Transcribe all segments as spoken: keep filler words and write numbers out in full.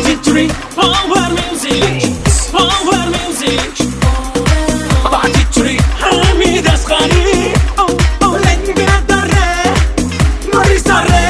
Party power music power music Party حمید اصغری لنگ داره مریض داره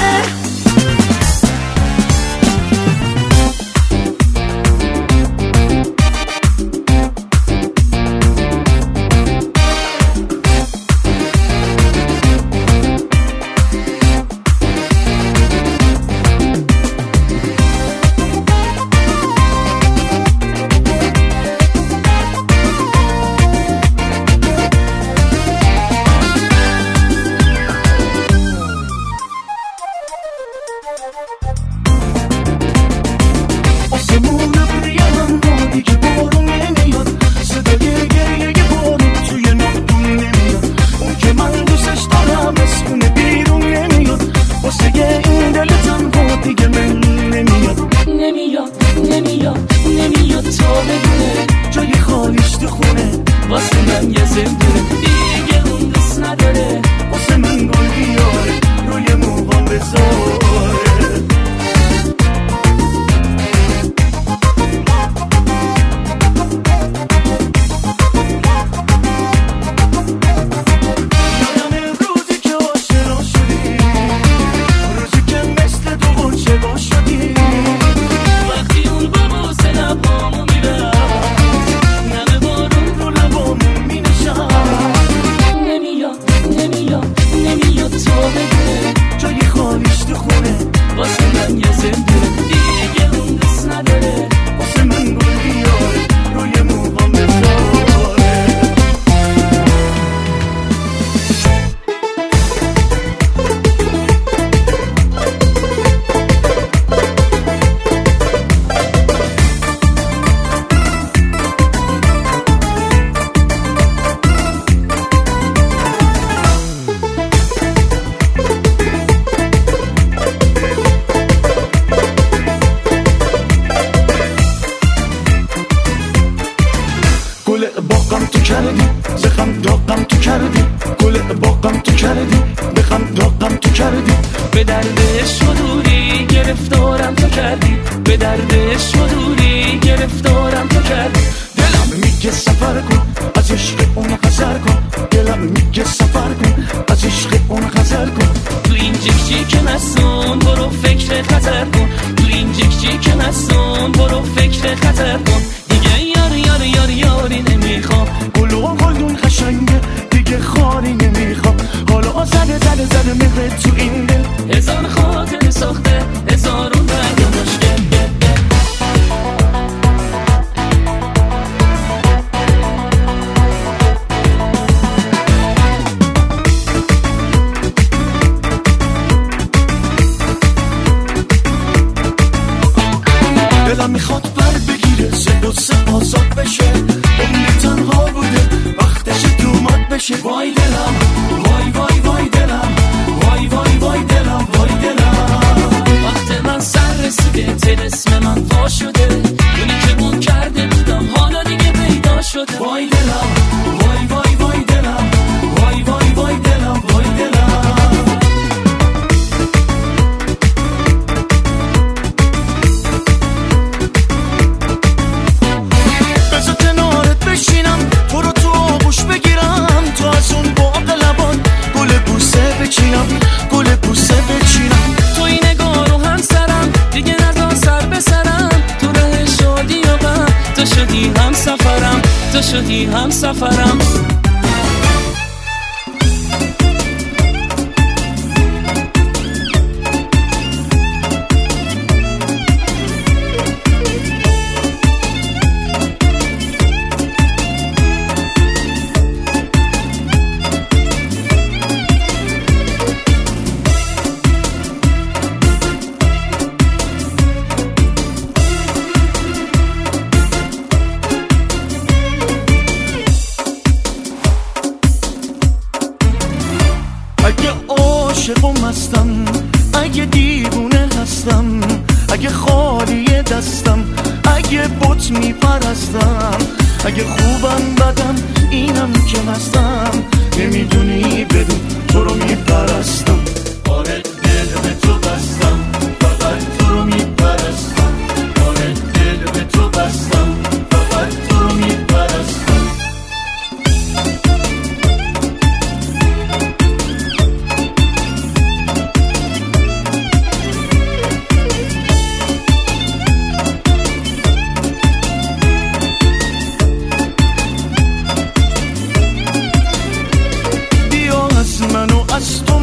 نمیدونی بدون تو رو میپرستم آره دل به تو بستم فقط تو رو میپرستم آره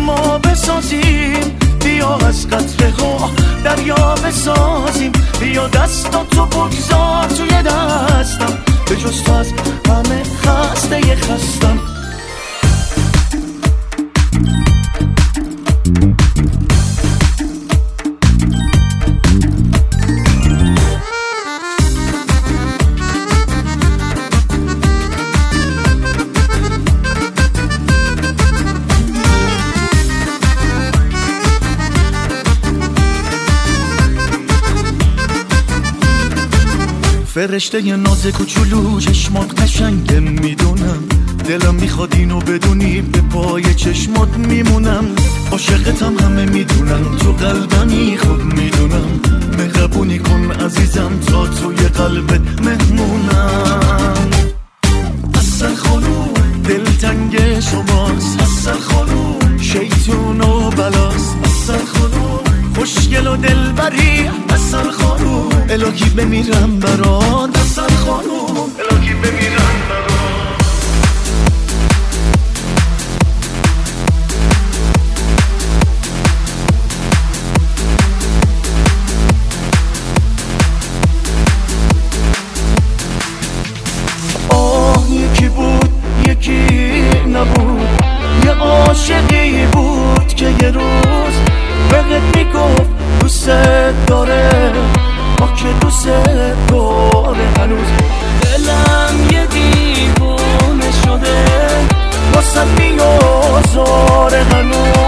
ما بسازیم، بیا از قطره ها دریا بسازیم، بیا دستاتو بگذار توی دستم، به جز تو از همه خسته ی خستم. فرشته ی ناز کوچولو چشمات قشنگه میدونم، دلم میخواد اینو بدونی به پای چشمات میمونم، عاشقتم همه میدونم، تو قلبمی خوب میدونم، مهربونی کن عزیزم تا توی قلبت مهمونم. اصل خانوم دلتنگ شماست، اصل خانوم شیطون و بلاست، اصل خانوم خوشگل و دلبری، اصل خانوم الهی بمیرم برات، اصل خانوم الهی بمیرم برات. آه یکی بود یکی نبود، یه عاشقی بود که یه روز بهت میگفت دوست داره، ما که دوست داره هنوز، دلم یه دیوونه شده واسه میازاره هنوز.